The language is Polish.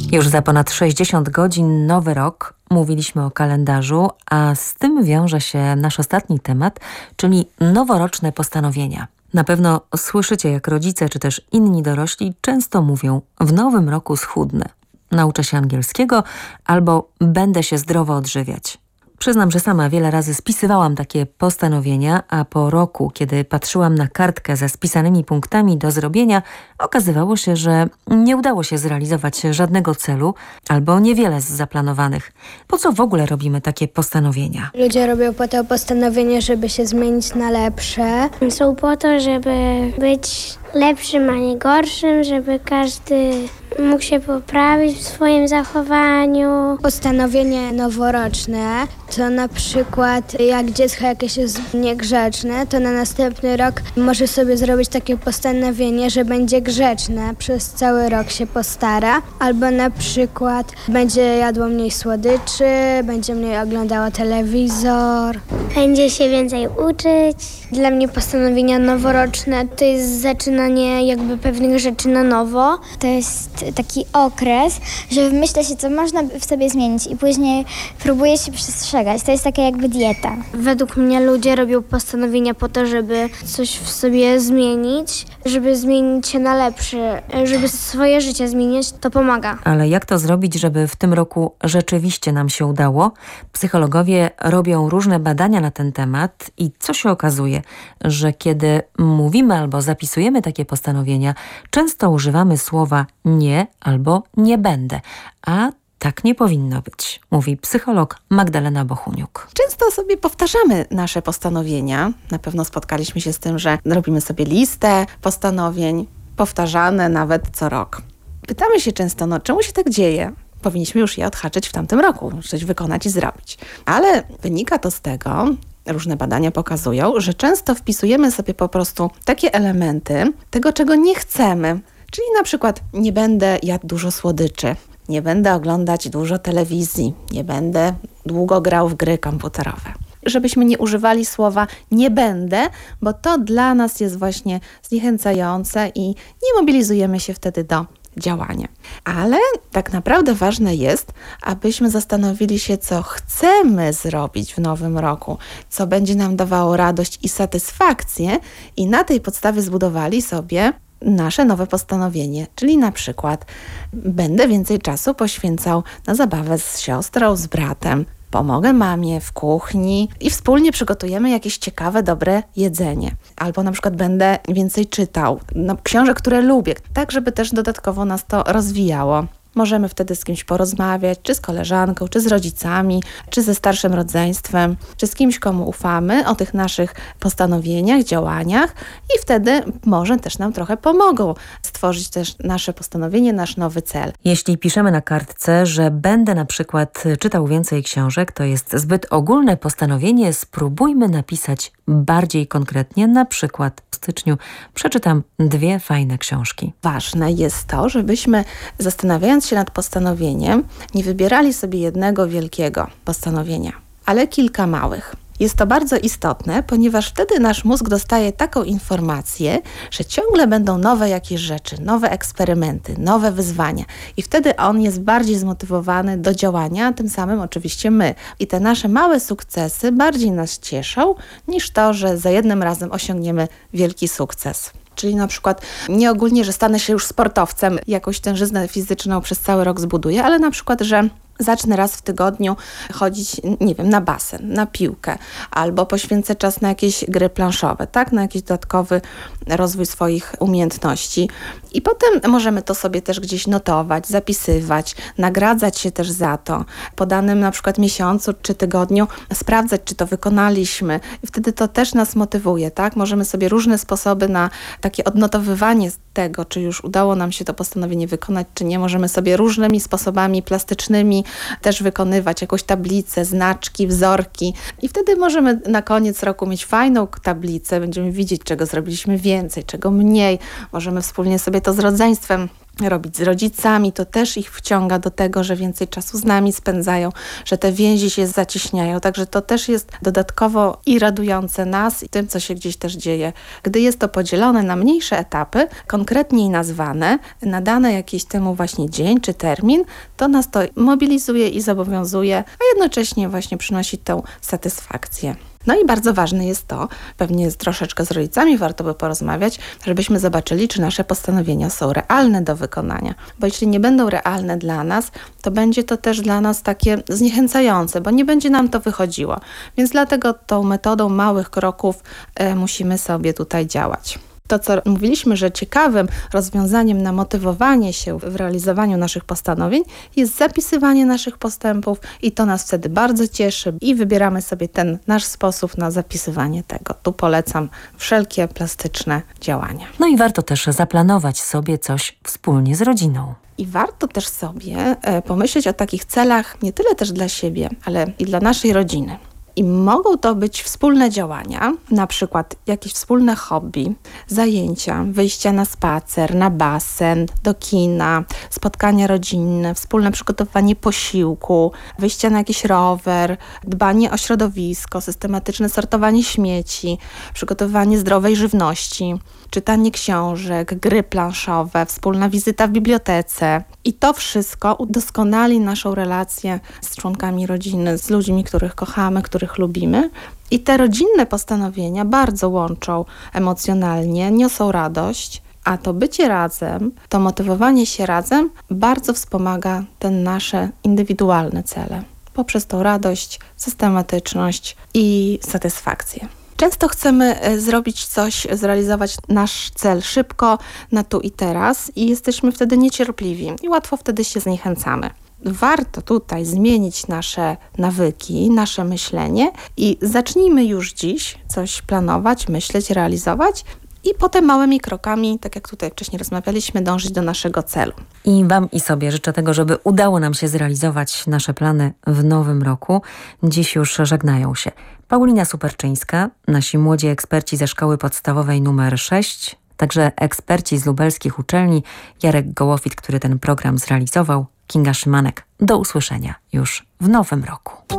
Już za ponad 60 godzin nowy rok. Mówiliśmy o kalendarzu, a z tym wiąże się nasz ostatni temat, czyli noworoczne postanowienia. Na pewno słyszycie, jak rodzice czy też inni dorośli często mówią: w nowym roku schudnę, nauczę się angielskiego albo będę się zdrowo odżywiać. Przyznam, że sama wiele razy spisywałam takie postanowienia, a po roku, kiedy patrzyłam na kartkę ze spisanymi punktami do zrobienia, okazywało się, że nie udało się zrealizować żadnego celu albo niewiele z zaplanowanych. Po co w ogóle robimy takie postanowienia? Ludzie robią po to postanowienie, żeby się zmienić na lepsze. Są po to, żeby być lepszym, a nie gorszym, żeby każdy mógł się poprawić w swoim zachowaniu. Postanowienie noworoczne to na przykład jak dziecko jakieś jest niegrzeczne, to na następny rok może sobie zrobić takie postanowienie, że będzie grzeczne, przez cały rok się postara. Albo na przykład będzie jadło mniej słodyczy, będzie mniej oglądało telewizor. Będzie się więcej uczyć. Dla mnie postanowienia noworoczne to jest zaczynanie jakby pewnych rzeczy na nowo. To jest taki okres, że wymyśla się, co można w sobie zmienić i później próbuje się przestrzegać. To jest taka jakby dieta. Według mnie ludzie robią postanowienia po to, żeby coś w sobie zmienić, żeby zmienić się na lepsze, żeby swoje życie zmieniać, to pomaga. Ale jak to zrobić, żeby w tym roku rzeczywiście nam się udało? Psychologowie robią różne badania na ten temat i co się okazuje, że kiedy mówimy albo zapisujemy takie postanowienia, często używamy słowa nie albo nie będę, a tak nie powinno być, mówi psycholog Magdalena Bohuniuk. Często sobie powtarzamy nasze postanowienia. Na pewno spotkaliśmy się z tym, że robimy sobie listę postanowień, powtarzane nawet co rok. Pytamy się często, czemu się tak dzieje? Powinniśmy już je odhaczyć w tamtym roku, coś wykonać i zrobić. Ale wynika to z tego, różne badania pokazują, że często wpisujemy sobie po prostu takie elementy tego, czego nie chcemy. Czyli na przykład nie będę jadł dużo słodyczy, nie będę oglądać dużo telewizji, nie będę długo grał w gry komputerowe. Żebyśmy nie używali słowa nie będę, bo to dla nas jest właśnie zniechęcające i nie mobilizujemy się wtedy do działania. Ale tak naprawdę ważne jest, abyśmy zastanowili się, co chcemy zrobić w nowym roku, co będzie nam dawało radość i satysfakcję i na tej podstawie zbudowali sobie nasze nowe postanowienie, czyli na przykład będę więcej czasu poświęcał na zabawę z siostrą, z bratem, pomogę mamie w kuchni i wspólnie przygotujemy jakieś ciekawe, dobre jedzenie. Albo na przykład będę więcej czytał książek, które lubię, tak żeby też dodatkowo nas to rozwijało. Możemy wtedy z kimś porozmawiać, czy z koleżanką, czy z rodzicami, czy ze starszym rodzeństwem, czy z kimś, komu ufamy, o tych naszych postanowieniach, działaniach i wtedy może też nam trochę pomogą stworzyć też nasze postanowienie, nasz nowy cel. Jeśli piszemy na kartce, że będę na przykład czytał więcej książek, to jest zbyt ogólne postanowienie, spróbujmy napisać bardziej konkretnie, na przykład w styczniu przeczytam 2 fajne książki. Ważne jest to, żebyśmy zastanawiając się nad postanowieniem, nie wybierali sobie jednego wielkiego postanowienia, ale kilka małych. Jest to bardzo istotne, ponieważ wtedy nasz mózg dostaje taką informację, że ciągle będą nowe jakieś rzeczy, nowe eksperymenty, nowe wyzwania i wtedy on jest bardziej zmotywowany do działania, a tym samym oczywiście my. I te nasze małe sukcesy bardziej nas cieszą niż to, że za jednym razem osiągniemy wielki sukces. Czyli na przykład nie ogólnie, że stanę się już sportowcem, jakąś tężyznę fizyczną przez cały rok zbuduję, ale na przykład, że zacznę raz w tygodniu chodzić, na basen, na piłkę, albo poświęcę czas na jakieś gry planszowe, tak? Na jakiś dodatkowy rozwój swoich umiejętności. I potem możemy to sobie też gdzieś notować, zapisywać, nagradzać się też za to. Po danym na przykład miesiącu czy tygodniu sprawdzać, czy to wykonaliśmy. I wtedy to też nas motywuje, tak? Możemy sobie różne sposoby na takie odnotowywanie tego, czy już udało nam się to postanowienie wykonać, czy nie. Możemy sobie różnymi sposobami plastycznymi też wykonywać jakąś tablicę, znaczki, wzorki i wtedy możemy na koniec roku mieć fajną tablicę, będziemy widzieć, czego zrobiliśmy więcej, czego mniej. Możemy wspólnie sobie to z rodzeństwem robić z rodzicami, to też ich wciąga do tego, że więcej czasu z nami spędzają, że te więzi się zacieśniają. Także to też jest dodatkowo i radujące nas i tym, co się gdzieś też dzieje. Gdy jest to podzielone na mniejsze etapy, konkretniej nazwane, nadane jakiś temu właśnie dzień czy termin, to nas to mobilizuje i zobowiązuje, a jednocześnie właśnie przynosi tę satysfakcję. No i bardzo ważne jest to, pewnie troszeczkę z rodzicami warto by porozmawiać, żebyśmy zobaczyli, czy nasze postanowienia są realne do wykonania. Bo jeśli nie będą realne dla nas, to będzie to też dla nas takie zniechęcające, bo nie będzie nam to wychodziło. Więc dlatego tą metodą małych kroków musimy sobie tutaj działać. To, co mówiliśmy, że ciekawym rozwiązaniem na motywowanie się w realizowaniu naszych postanowień jest zapisywanie naszych postępów i to nas wtedy bardzo cieszy i wybieramy sobie ten nasz sposób na zapisywanie tego. Tu polecam wszelkie plastyczne działania. No i warto też zaplanować sobie coś wspólnie z rodziną. I warto też sobie pomyśleć o takich celach nie tyle też dla siebie, ale i dla naszej rodziny. I mogą to być wspólne działania, na przykład jakieś wspólne hobby, zajęcia, wyjścia na spacer, na basen, do kina, spotkania rodzinne, wspólne przygotowanie posiłku, wyjście na jakiś rower, dbanie o środowisko, systematyczne sortowanie śmieci, przygotowanie zdrowej żywności, czytanie książek, gry planszowe, wspólna wizyta w bibliotece. I to wszystko udoskonali naszą relację z członkami rodziny, z ludźmi, których kochamy, których lubimy. I te rodzinne postanowienia bardzo łączą emocjonalnie, niosą radość, a to bycie razem, to motywowanie się razem bardzo wspomaga te nasze indywidualne cele poprzez tą radość, systematyczność i satysfakcję. Często chcemy zrobić coś, zrealizować nasz cel szybko, na tu i teraz i jesteśmy wtedy niecierpliwi i łatwo wtedy się zniechęcamy. Warto tutaj zmienić nasze nawyki, nasze myślenie i zacznijmy już dziś coś planować, myśleć, realizować i potem małymi krokami, tak jak tutaj wcześniej rozmawialiśmy, dążyć do naszego celu. I Wam i sobie życzę tego, żeby udało nam się zrealizować nasze plany w nowym roku. Dziś już żegnają się Paulina Superczyńska, nasi młodzi eksperci ze Szkoły Podstawowej nr 6, także eksperci z lubelskich uczelni, Jarek Gołofit, który ten program zrealizował, Kinga Szymanek. Do usłyszenia już w nowym roku.